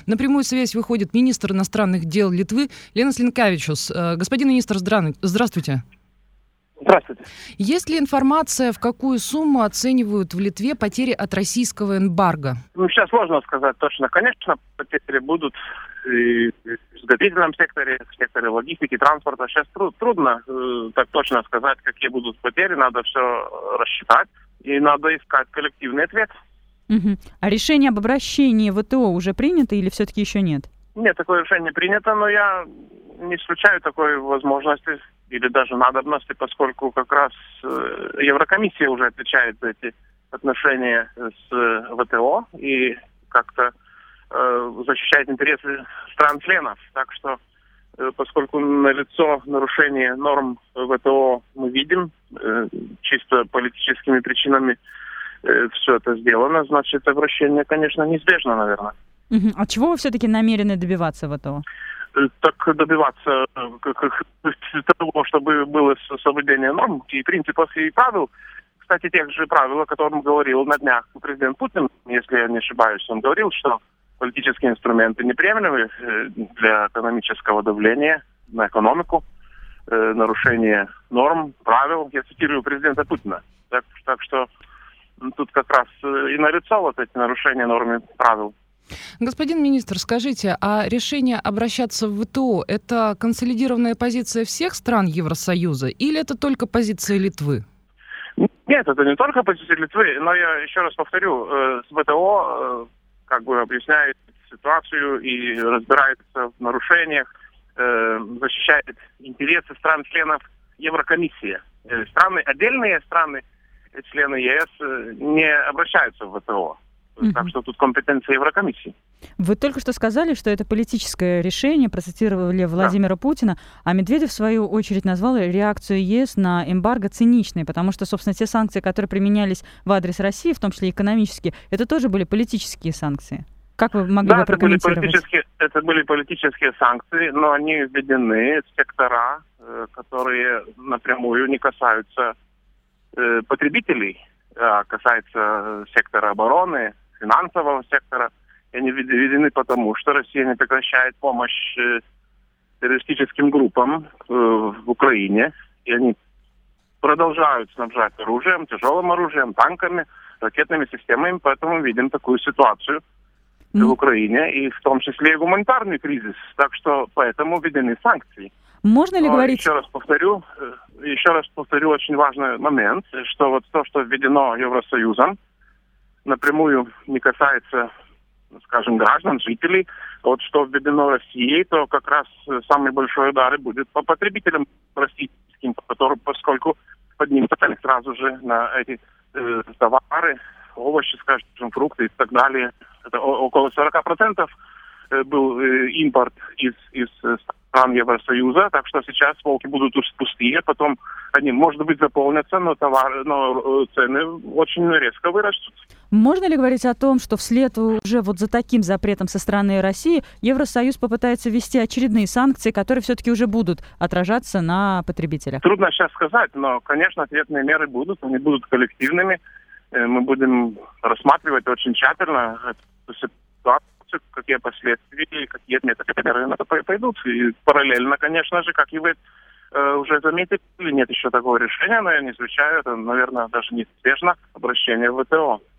На прямую связь выходит министр иностранных дел Литвы Линас Линкевичус. Господин министр, здравствуйте. Здравствуйте. Есть ли информация, в какую сумму оценивают в Литве потери от российского эмбарго? Сейчас сложно сказать точно. Конечно, потери будут и в изготовительном секторе, в секторе логистики, транспорта. Сейчас трудно так точно сказать, какие будут потери. Надо все рассчитать и надо искать коллективный ответ. А решение об обращении в ВТО уже принято или все-таки еще нет? Нет, такое решение принято, но я не исключаю такой возможности или даже надобности, поскольку как раз Еврокомиссия уже отвечает за эти отношения с ВТО и как-то защищает интересы стран-членов. Так что, поскольку налицо нарушение норм ВТО мы видим, чисто политическими причинами все это сделано, значит, обращение, конечно, неизбежно, наверное. А чего вы все-таки намерены добиваться в ВТО? Так добиваться того, чтобы было соблюдение норм и принципов и правил. Кстати, тех же правил, о которых говорил на днях президент Путин, если я не ошибаюсь, он говорил, что политические инструменты неприемлемы для экономического давления на экономику, нарушение норм, правил. Я цитирую президента Путина. Так что тут как раз и налицо вот эти нарушения норм и правил. Господин министр, скажите, а решение обращаться в ВТО – это консолидированная позиция всех стран Евросоюза или это только позиция Литвы? Нет, это не только позиция Литвы, но я еще раз повторю, с ВТО как бы объясняет ситуацию и разбирается в нарушениях, защищает интересы стран-членов Еврокомиссии. Отдельные страны, члены ЕС, не обращаются в ВТО. Так что тут компетенция Еврокомиссии. Вы только что сказали, что это политическое решение, процитировали Владимира Путина, а Медведев, в свою очередь, назвал реакцию ЕС на эмбарго циничной, потому что, собственно, те санкции, которые применялись в адрес России, в том числе экономические, это тоже были политические санкции. Как вы могли бы прокомментировать? Это были политические санкции, но они введены в сектора, которые напрямую не касаются потребителей, а касаются сектора обороны, финансового сектора. И они введены потому, что Россия не прекращает помощь террористическим группам в Украине. И они продолжают снабжать оружием, тяжелым оружием, танками, ракетными системами. Поэтому мы видим такую ситуацию в Украине, и в том числе и гуманитарный кризис. Так что поэтому введены санкции. Можно ли говорить... Еще раз повторю, очень важный момент, что вот то, что введено Евросоюзом, напрямую не касается, скажем, граждан, жителей. Вот что введено Россией, то как раз самый большой удар будет по потребителям российским, поскольку поднимут цены сразу же на эти товары, овощи, скажем, фрукты и так далее. Это около 40% был импорт из стран Евросоюза, так что сейчас полки будут пустые, потом они, может быть, заполнятся, но цены очень резко вырастут. Можно ли говорить о том, что вслед уже вот за таким запретом со стороны России Евросоюз попытается ввести очередные санкции, которые все-таки уже будут отражаться на потребителях? Трудно сейчас сказать, но, конечно, ответные меры будут, они будут коллективными. Мы будем рассматривать очень тщательно эту ситуацию, какие последствия, какие меры пойдут. И параллельно, конечно же, как и вы уже заметили, нет еще такого решения, но я не исключаю, это, наверное, даже неизбежно обращение в ВТО.